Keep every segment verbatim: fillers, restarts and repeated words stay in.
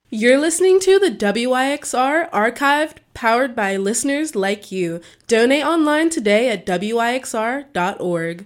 You're listening to the W Y X R Archived, powered by listeners like you. Donate online today at W Y X R dot org.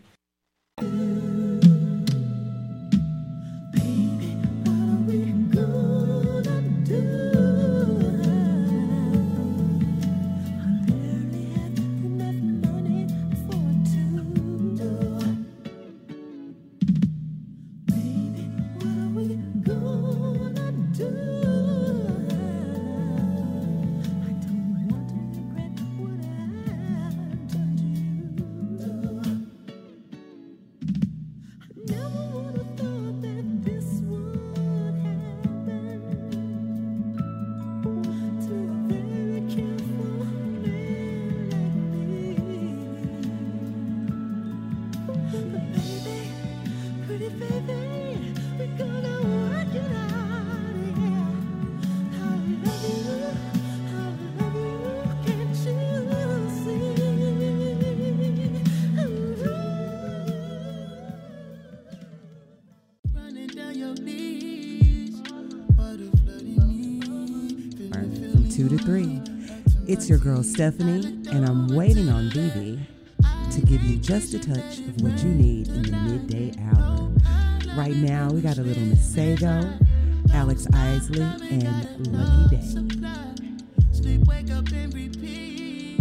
Two to three. It's your girl Stephanie, and I'm waiting on Vivi to give you just a touch of what you need in the midday hour. Right now, we got a little Masego, Alex Isley, and Lucky Day. Sleep, wake up, and repeat.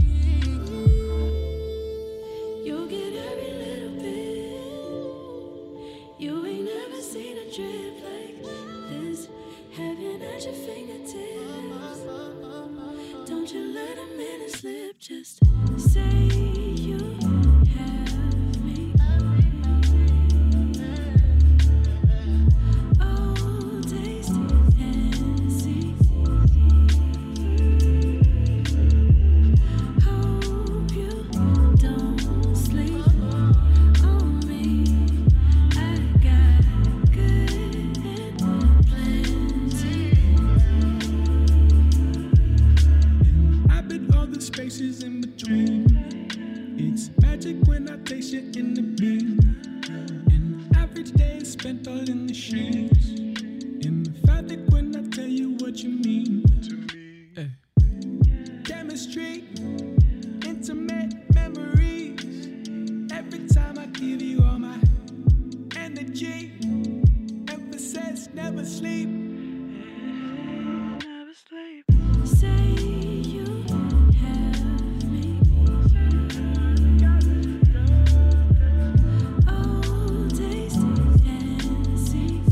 You'll get every little bit. You ain't never seen a drip like this. Heaven at your fingertips. Don't you let a minute slip. Just say you have me. Oh, taste and see. Hope you don't sleep on me. I got good and plenty. I've been all the spaces in between. It's magic when I taste you in the beam. An average day is spent all in the sheets. Emphatic when I tell you what you mean to me. Hey. Chemistry, intimate memories. Every time I give you all my energy. Emphasis, never sleep. Never sleep. Say you have me. Oh, taste and see.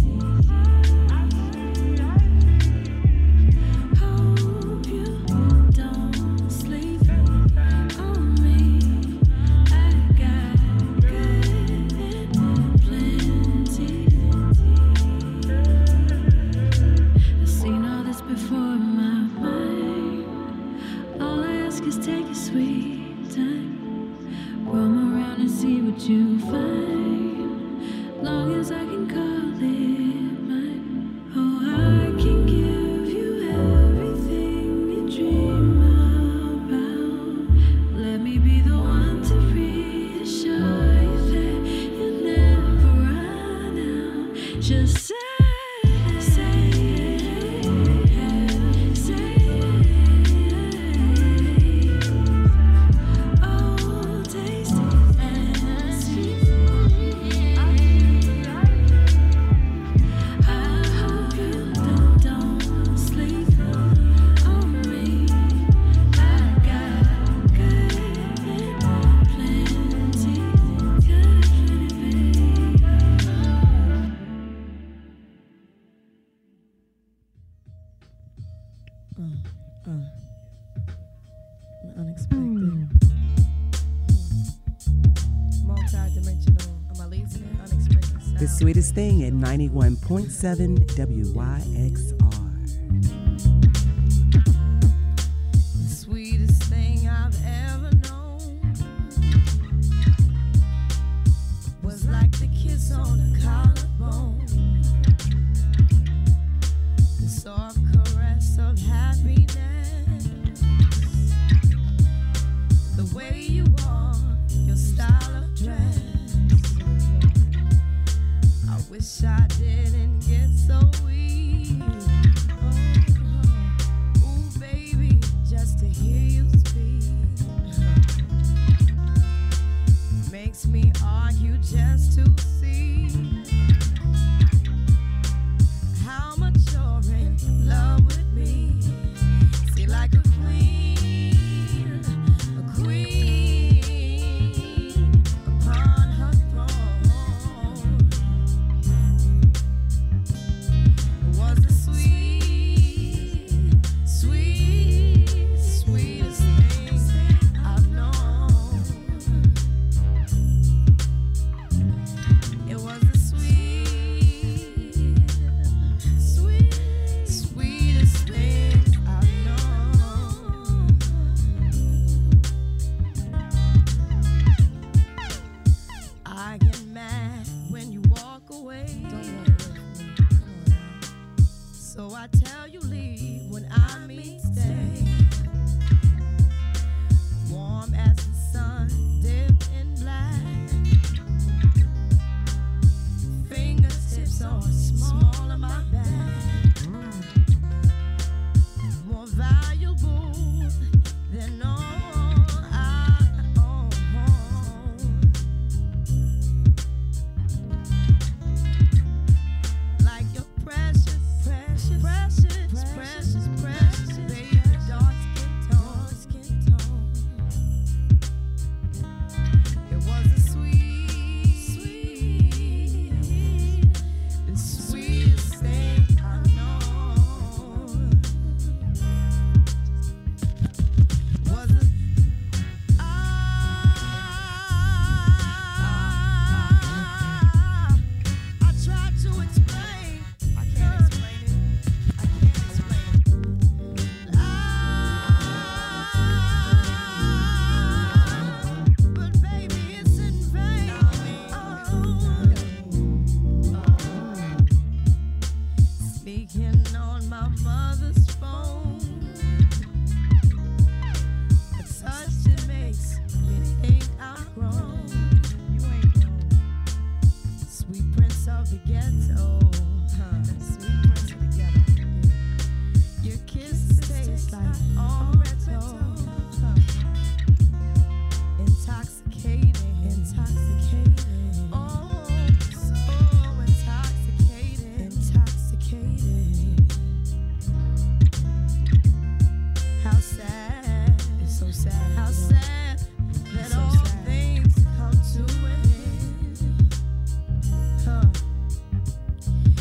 Hope you don't sleep on me. I got good and plenty. I've seen all this before in my mind. All I ask is take your sweet time. Roam around and see what you find. Long as I can call it mine. Oh, I can give you everything you dream about. Let me be the one to reassure you that you'll never run out. Just say, say, say, oh, taste and see. I hope you don't, don't sleep on me. I got good and plenty, good and plenty, Uh, uh, unexpected. Multi-dimensional. Am I losing it? Unexpected sound. The sweetest thing at ninety-one point seven W Y X R. The sweetest thing I've ever known was like the kiss on a collarbone, the soft caress of happiness, the way you walk, your style of dress. I wish I didn't get so weak. tell you leave when I mean stay. Warm as the sun, dipped in black. Fingertips are small on my back. More valuable than all I own. Like your precious, precious, precious, precious, precious, baby, dark skin tone, skin tone. It was a sweet, sweet, the sweetest thing I know. Was it? I, I tried to explain. I can't explain it. I can't explain it. Ah, but baby, it's in vain. Speaking on my mother's phone, a touch that makes me think I'm grown. You ain't grown. Sweet prince of the ghetto. Sweet prince of the ghetto. Your kisses taste like Oreto. Intoxicating, intoxicating. Oh, so intoxicating, intoxicating. How sad, it's so sad. How sad that all things come to an end. Huh.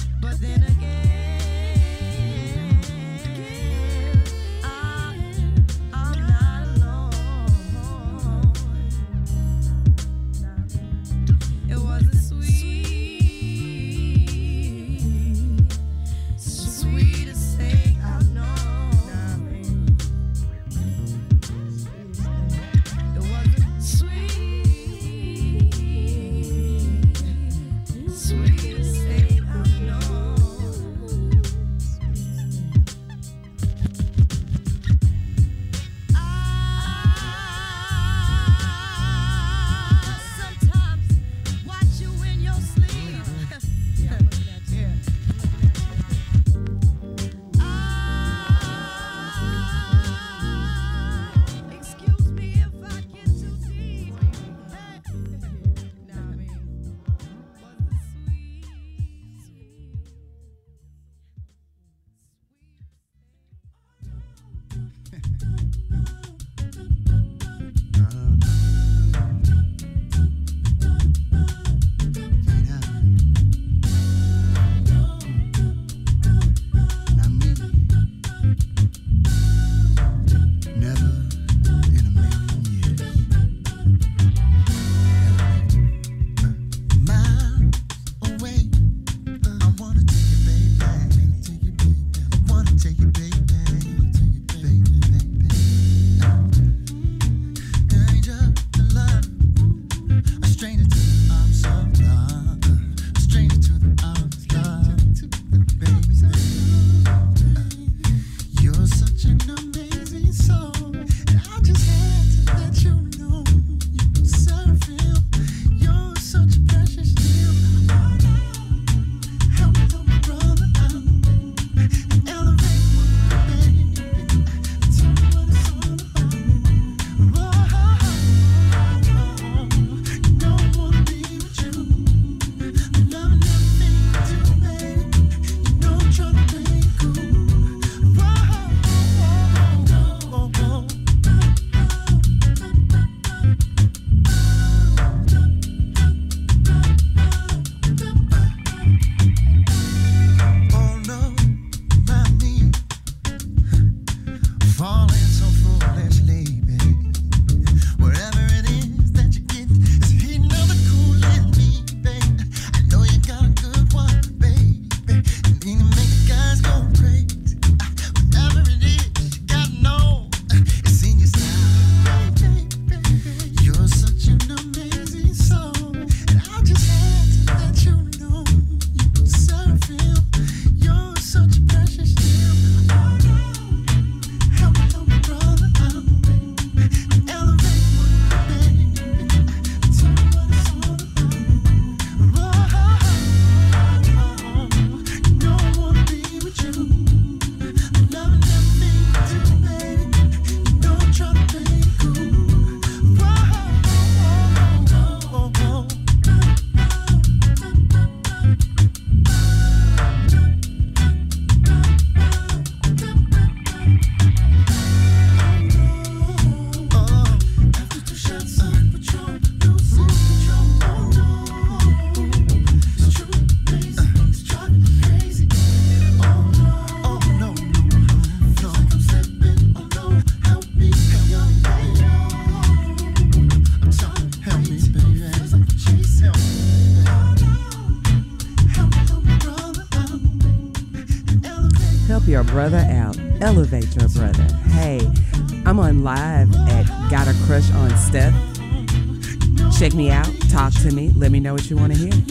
brother out. Elevate your brother. Hey, I'm on live at Got a Crush on Steph. Check me out. Talk to me. Let me know what you want to hear.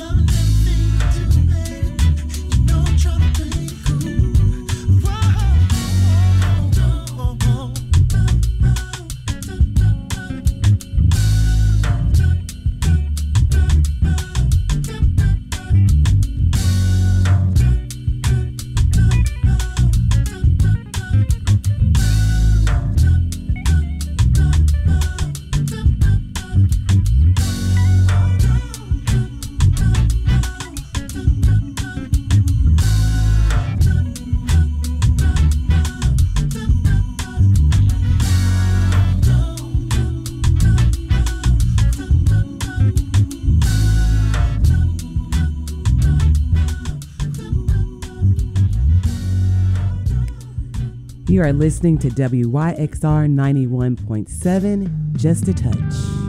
You are listening to W Y X R ninety-one point seven, Just a Touch.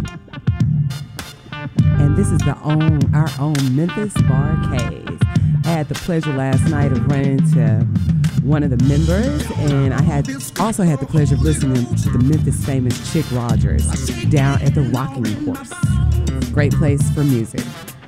And this is the own, our own Memphis Barcades. I had the pleasure last night of running to one of the members, and I had also had the pleasure of listening to the Memphis famous Chick Rogers down at the Rocking Horse. Great place for music.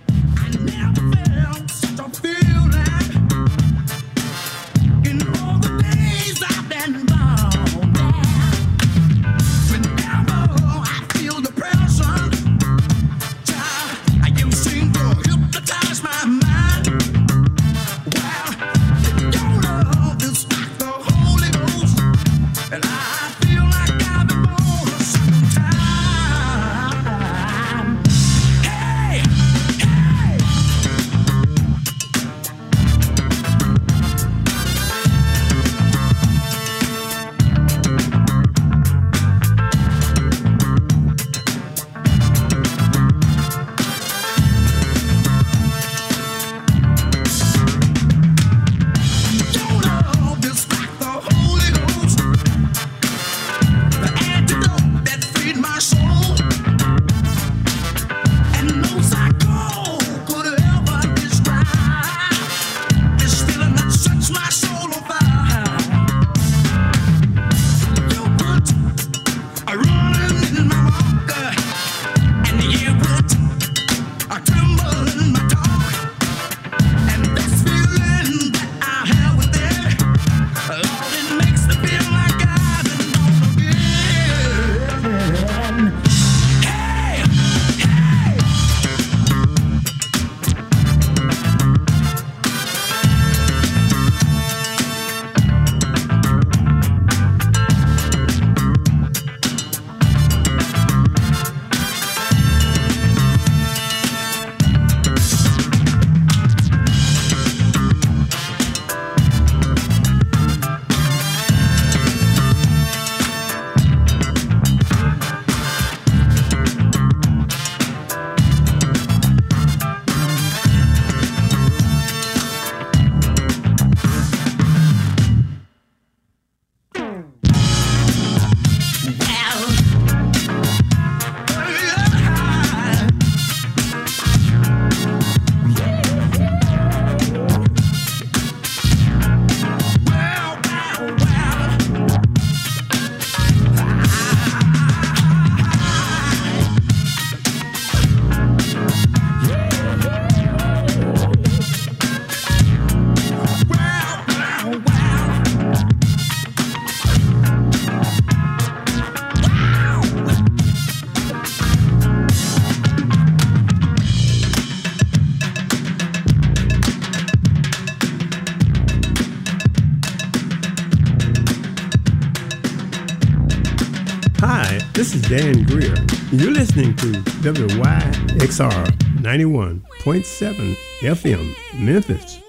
This is Dan Greer. You're listening to W Y X R ninety-one point seven F M, Memphis.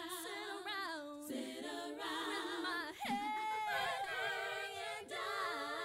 Sit around with my head hanging down.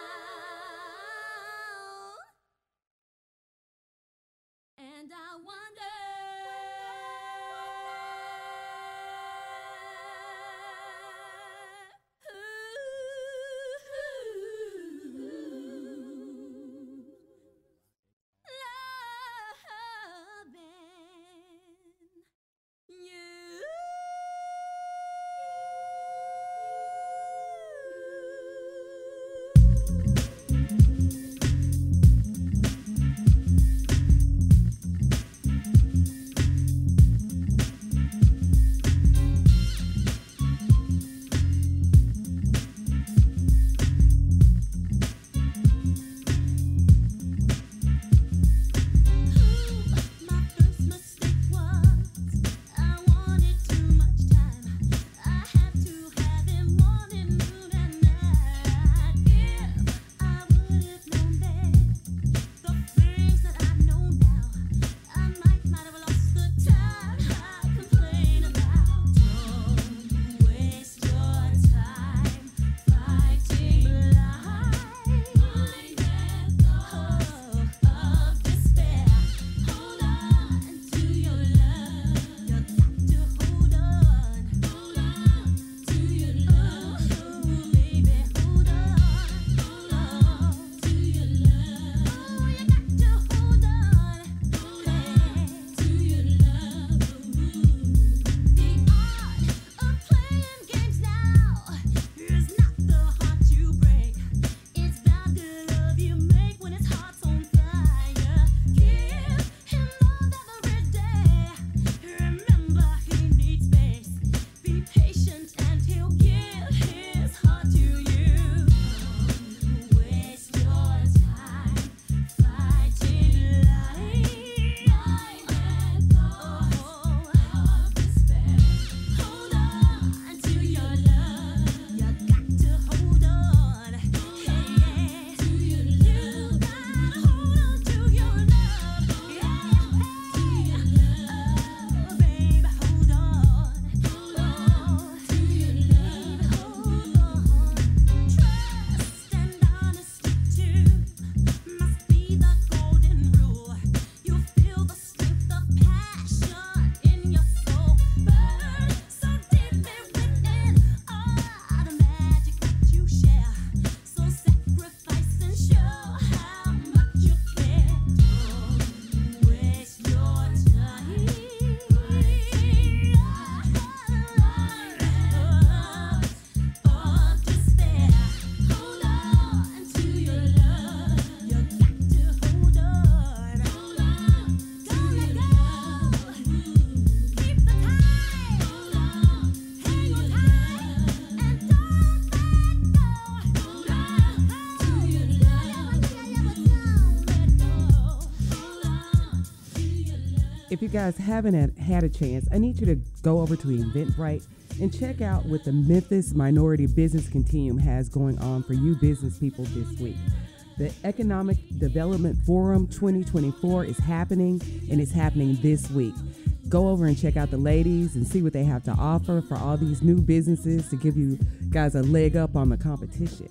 if you guys haven't had, had a chance, I need you to go over to Eventbrite and check out what the Memphis Minority Business Continuum has going on for you business people this week. The Economic Development Forum twenty twenty-four is happening, and it's happening this week. Go over and check out the ladies and see what they have to offer for all these new businesses to give you guys a leg up on the competition.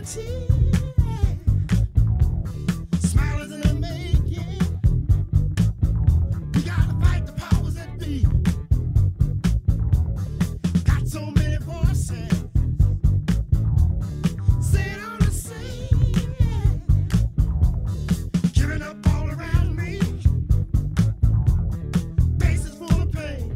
guarantee. Smile is in the making. We gotta fight the powers that be. Got so many voices. Saying all the same. Giving up all around me. Faces full of pain.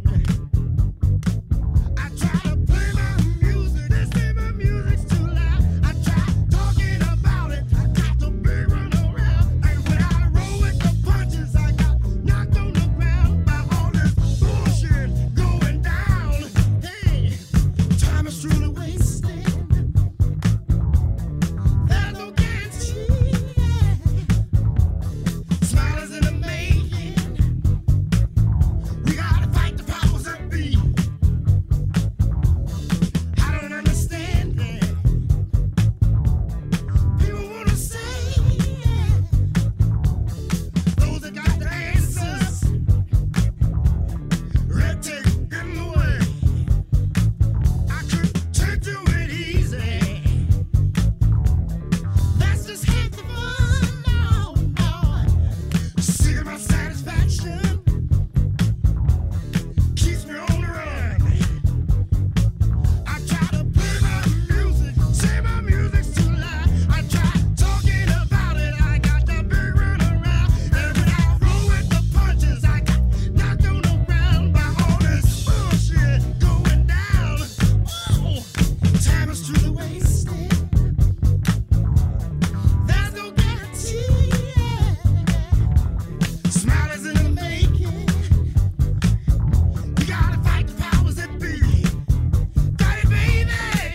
I try to play my music. They say my music's too loud. I try talking about it. I got the big run around. And when I roll with the punches, I got knocked on the ground by all this bullshit going down. Hey, time is truly wasted. There's no guarantee. Smile is in the making. We gotta fight the powers that be. I don't understand it. People wanna say those that got the answers. Red tape in the way. I could turn to it easy. That's just half the fun. No, no. Seeking my satisfaction keeps me on the run. I try to play my music, say my music's too loud. I try talking about it, I got the big run around. And when I roll with the punches, I got knocked on the ground by all this bullshit going down. Oh, time is truly wasted. There's no guarantee. Smile is in the making. We gotta fight the powers that be. Got it, baby.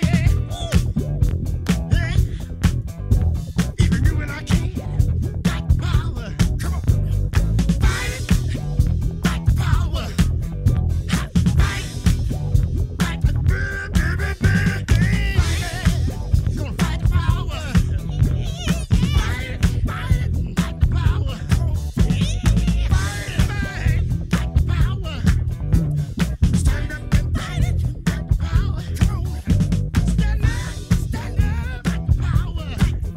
Ooh. Yeah. Even you and I can. Got the power. Come on. Fight it. Fight the power. Ha, fight it. Fight the baby, baby, baby. You gonna fight the power. Fight it. Fight it. Fight the power. Fight it, fight the power. Stand up and fight it. Fight the power. Come on. Stand up. Stand up. Fight the power.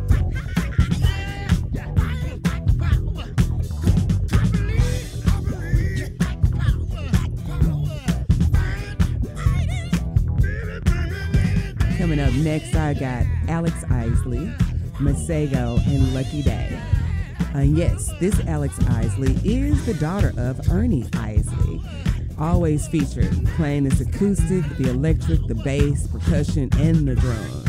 Yeah. Fight it. Fight the power. I believe. I believe. Fight the power. Fight the power. Fight it. Fight it. Baby, baby, baby, baby. Coming up next, I got Alex Isley, Masego, and Lucky Day. Uh, yes, this Alex Isley is the daughter of Ernie Isley. Always featured playing this acoustic, the electric, the bass, percussion, and the drums.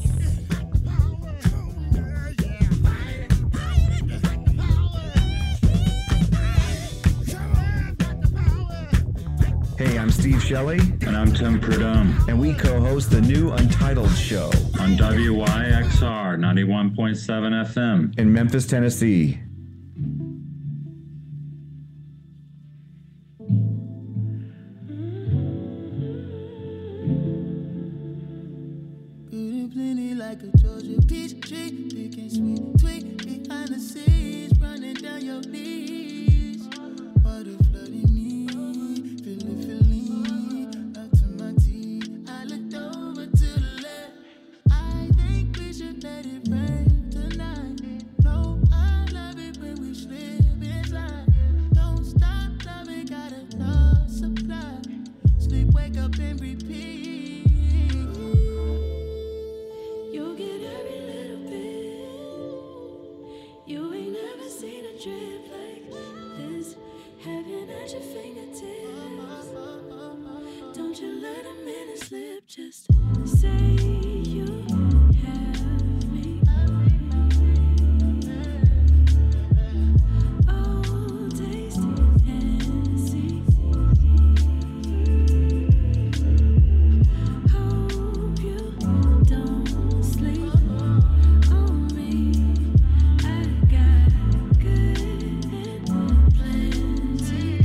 Hey, I'm Steve Shelley, And I'm Tim Prudhomme and we co-host the new Untitled Show on W Y X R ninety-one point seven F M. in Memphis, Tennessee. Beauty plenty like a Georgia peach tree, picking sweet tweet behind the scenes, running down your knees. Water flooding me, feel it, feeling up to my teeth. I looked over to the left. I think we should let it rain tonight. No, I love it when we slip inside. Don't stop loving, got enough supply. Sleep, wake up and repeat. You'll get every little bit. You ain't never seen a drip like this. Heaven at your fingertips. Don't you let a minute slip. Just say you have me. Oh, taste and see. Hope you don't sleep on me. I got good and plenty.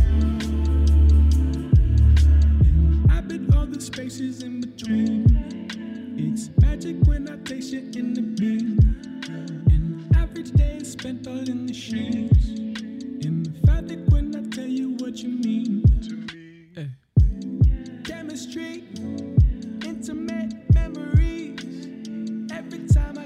I've been all the spaces in between. It's magic when I taste you in the beam. An average day is spent all in the sheets. Emphatic when I tell you what you mean to me. Chemistry, intimate memories. Every time I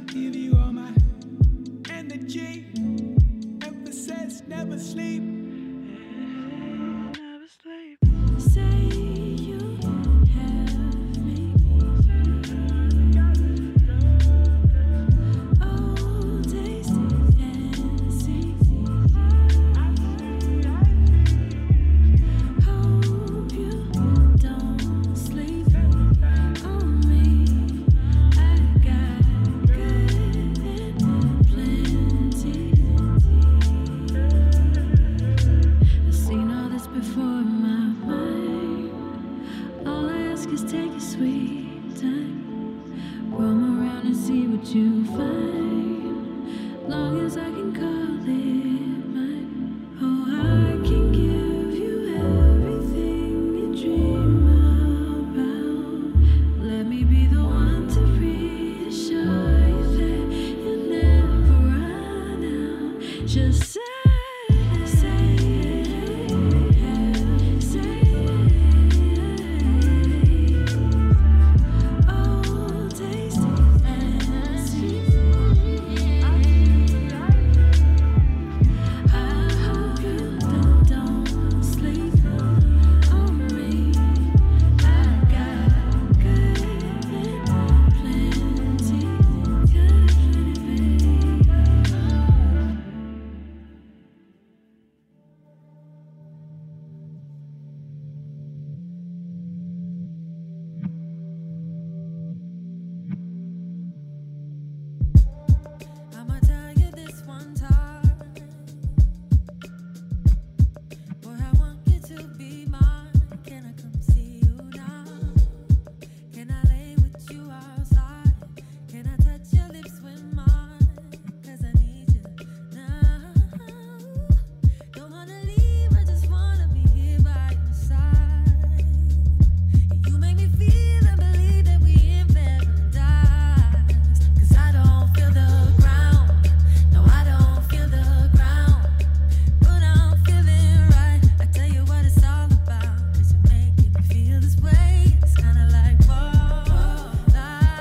you find, long as I can call it mine. Oh, I can give you everything you dream about. Let me be the one to reassure you that you never run out. Just say, say, say, oh, taste it and see. I hope you don't, don't sleep on me. I got good and plenty, good plenty, baby. I'ma tell you this one time. Boy, I want you to be mine. Can I come see you now? Can I lay with you outside? Can I touch your lips with mine? 'Cause I need you now. Don't wanna leave, I just wanna be here by your side. You make me feel and believe that we in paradise. 'Cause I don't feel the ground. No, I don't feel the ground. But I'm feeling right. I tell you what it's all about. 'Cause you're making me feel this way. It's kinda like, whoa, I,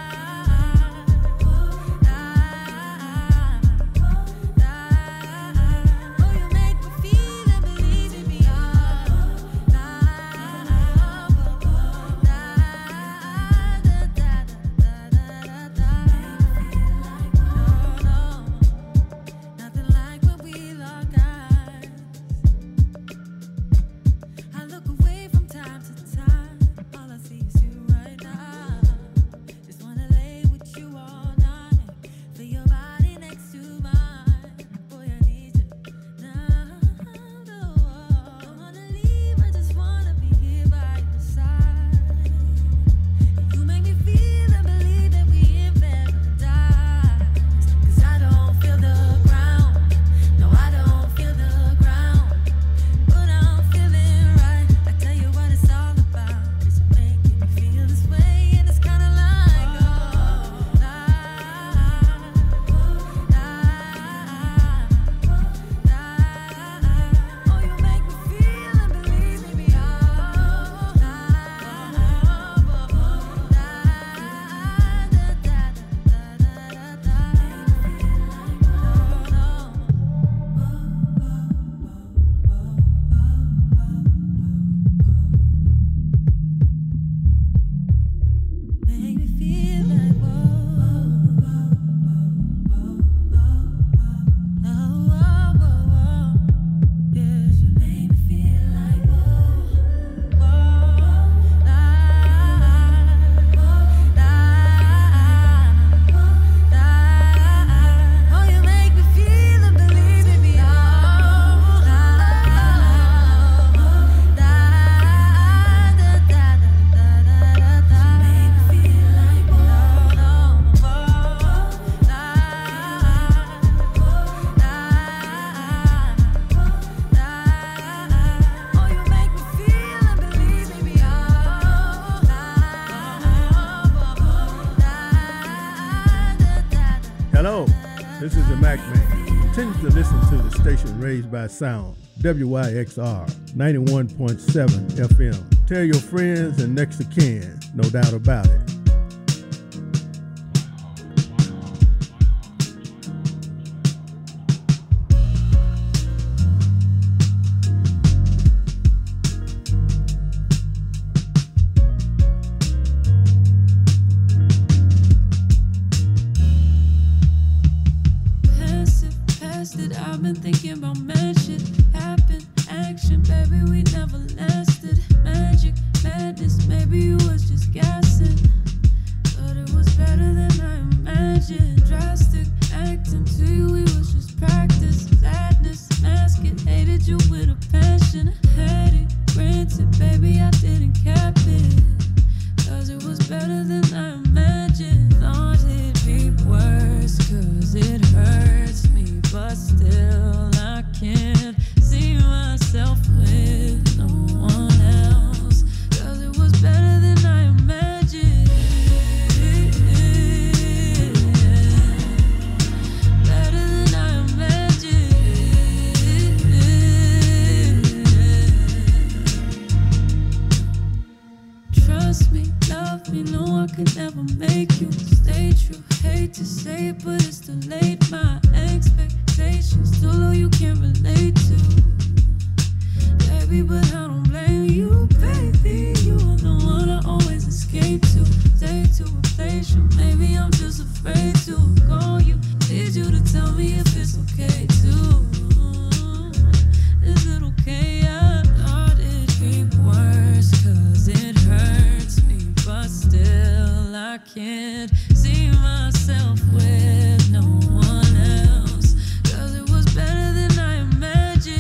oh, you make me feel and believe in me. Nothing like when we lock eyes. I look away from time to time. All I see is you right now. Just wanna lay with you all night. Feel your body next to mine. Boy, I need you now. Don't wanna leave, I just wanna be here by your side. You make me feel and believe that we in paradise. 'Cause I don't feel the ground. No, I don't feel the ground. But I'm feeling right. I tell you what it's all about. 'Cause you're making me feel this way. And it's kinda like, oh, I, oh, you make me feel and believe in me. Make me feel like whoa, oh, whoa, whoa, whoa. Yeah, you make me feel like whoa, whoa, oh, you make me feel and believe in me. Oh, you make me feel and believe in me. Hello, this is the Mac Man. Continue to listen to the station raised by sound, W Y X R ninety-one point seven F M. Tell your friends and next of kin, no doubt about it. Passive, past it. I've been thinking about mad shit. Happen, action, baby, we never lasted. Magic, madness, maybe it was just guessing. But it was better than I imagined. Drastic, acting to you, it was just practice. Sadness, mask it, hated you with a passion. Had it, granted, baby, I didn't cap it. 'Cause it was better than I imagined. Thought it'd be worse. it's too late. My expectations too low, you can't relate to. Baby, but I don't blame you, baby. You are the one I always escape to. Day to replace you. Maybe I'm just afraid to call you. Need you to tell me if it's okay too. Is it okay? I thought it'd be worse, cause it hurts me, but still I can't see myself with no one else. Cause it was better than I imagined.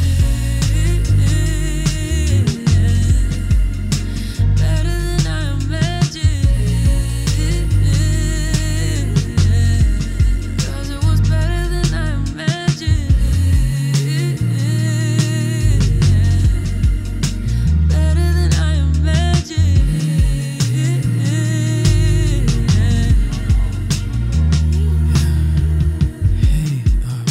Better than I imagined. Cause it was better than I imagined. Better than I imagined. Hey, um,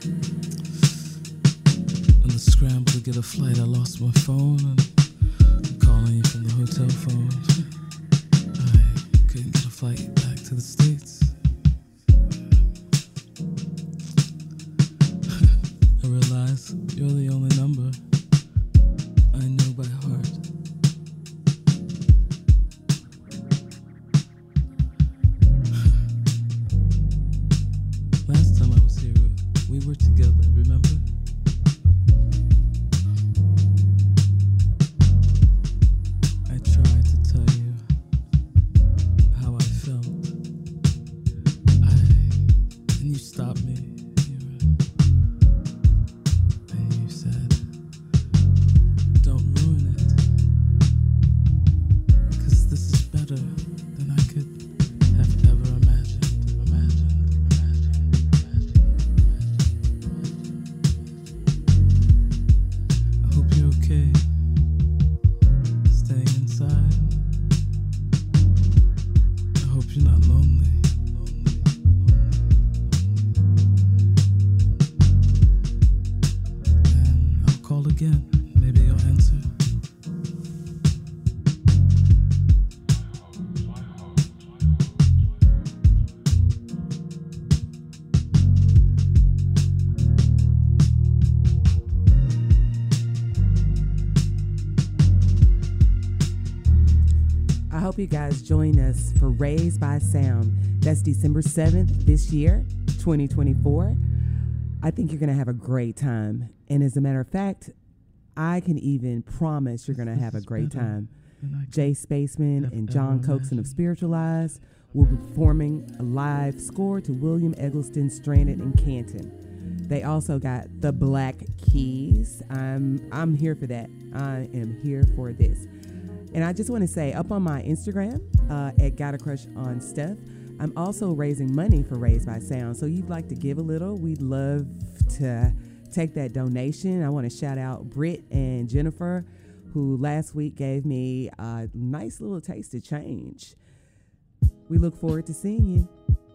on the scramble to get a flight, I lost my phone, and I'm calling you from the hotel phone. I couldn't get a flight back to the States. I realize you're the only number I know by heart. Last time I was here, we were together, remember? I tried to tell you how I felt. I and you stopped me. You were, and you said, "Don't ruin it, because this is better than I could have ever imagined." Imagined. I hope you're okay, staying inside. I hope you're not lonely. Lonely, lonely. And I'll call again. Maybe you'll answer. I hope you guys join us for Raised by Sound. That's December seventh this year, twenty twenty-four. I think you're going to have a great time. And as a matter of fact, I can even promise you're going to have a great time. Jay Spaceman and John Coxon of Spiritualized will be performing a live score to William Eggleston's Stranded in Canton. They also got the Black Keys. I'm I'm here for that. I am here for this. And I just want to say, up on my Instagram, uh, at Got a Crush on Steph, I'm also raising money for Raised by Sound. So you'd like to give a little, we'd love to take that donation. I want to shout out Britt and Jennifer, who last week gave me a nice little taste of change. We look forward to seeing you.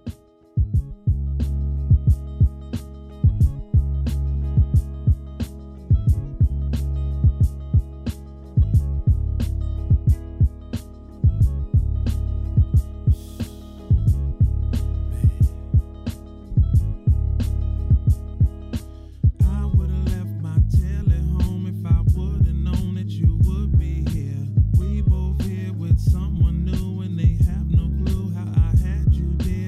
I would've left my tail at home if I would've known that you would be here. We both here with someone new and they have no clue how I had you there.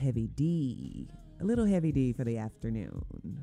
Heavy D. A little Heavy D for the afternoon.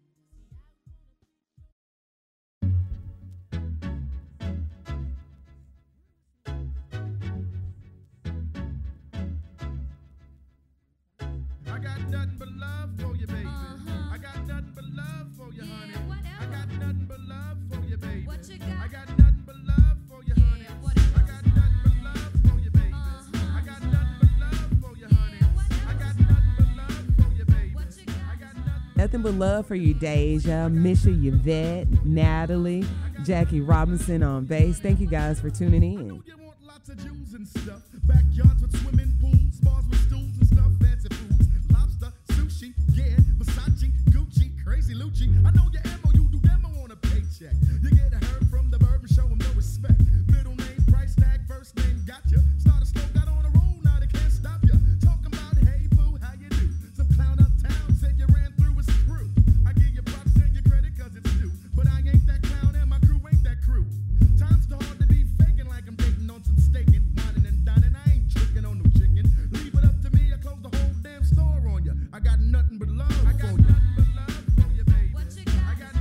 I got nothing but love for you, baby. I got nothing but love for you, honey. I got nothing but love for you, baby. I got nothing but love for you, honey. I got nothing but love for you, baby. I got nothing but love for you, honey. I got nothing but love for you, baby. I got nothing. Nothing but love for you, Deja, Misha, Yvette, Natalie, Jackie Robinson on bass. Thank you guys for tuning in. You want lots of Jews and stuff. Backyards with swimming pools, bars with stools and stuff, fancy foods, lobster, sushi, yeah, Versace, Gucci, crazy Lucci. I know your M O, you do demo on a paycheck. You get a herb from the bird and show him no respect. Middle name, price tag, first name, gotcha. Start a slow, got on a roll, now they can't stop ya. Talking about, hey boo, how you do? Some clown uptown said you ran through his crew. I give you props and your credit cause it's new. But I ain't that clown and my crew ain't that crew. Time's too hard to be faking like I'm dating on some staking, whining and dining. I ain't tricking on no chicken. Leave it up to me, I close the whole damn store on ya. I got nothing but love I got for nothing you. But love for you, baby. What you got? I got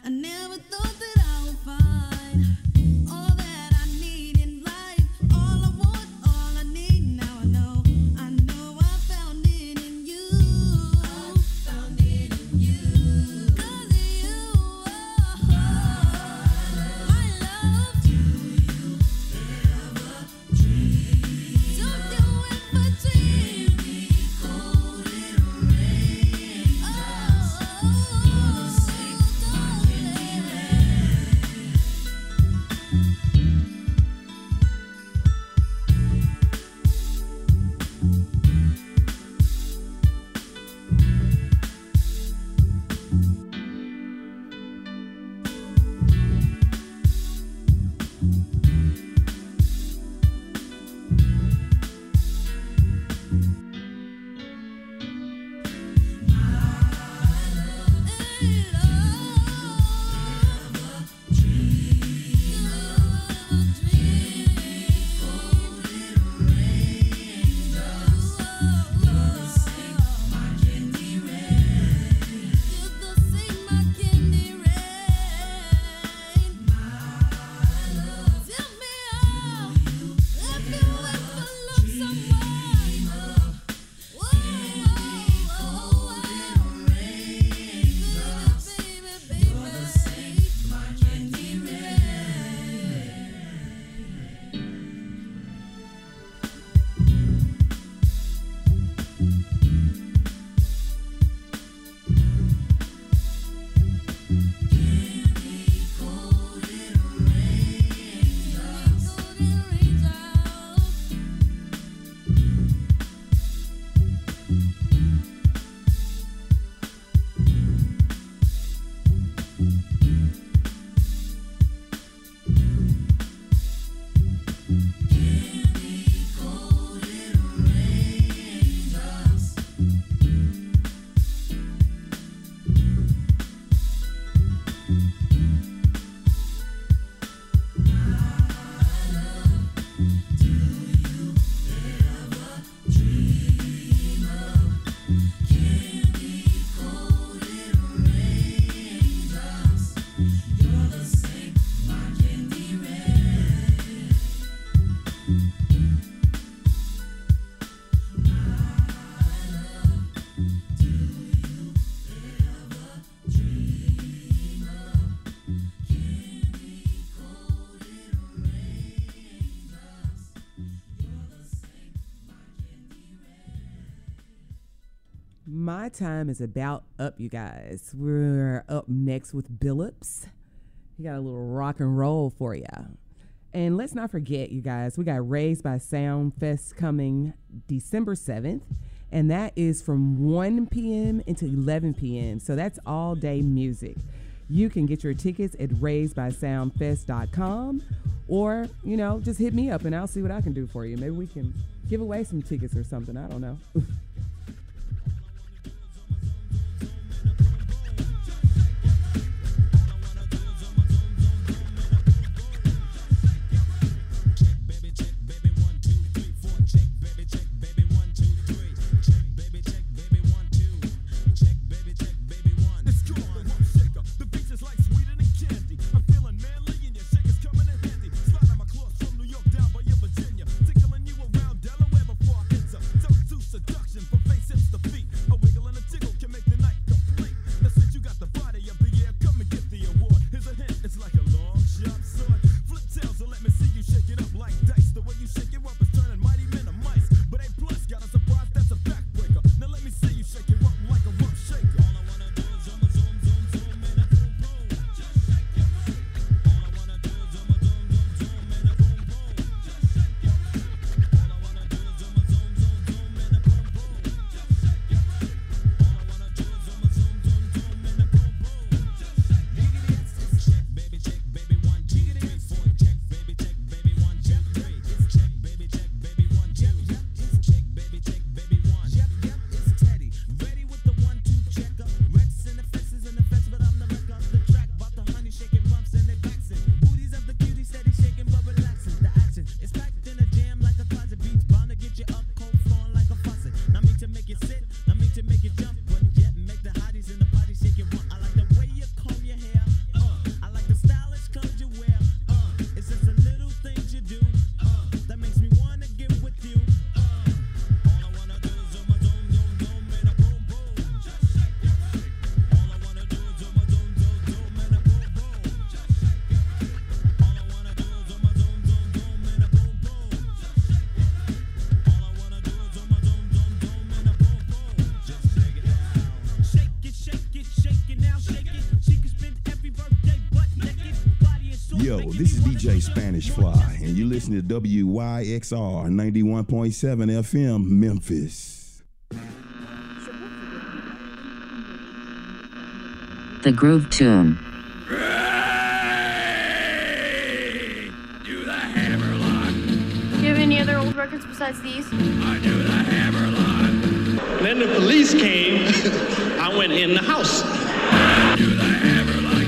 I never thought that I would find all that I need in life. All I want, all I need. Now I know, I know I found it in you. I found it in you. 'Cause of you, oh, my love. Do you ever dream? Don't you ever dream? Cold little rain. Oh, My time is about up, you guys. We're up next with Billups. He got a little rock and roll for you. And let's not forget, you guys, we got Raised by Sound Fest coming December seventh. And that is from one p.m. until eleven p.m. So that's all day music. You can get your tickets at raised by sound fest dot com, or, you know, just hit me up and I'll see what I can do for you. Maybe we can give away some tickets or something. I don't know. Seduction. Yo, this is D J Spanish Fly, and you listen to W Y X R ninety-one point seven F M, Memphis. The Groove Tune. Do you have any other old records besides these? I do the Hammerlock. Then the police came. I went in the house.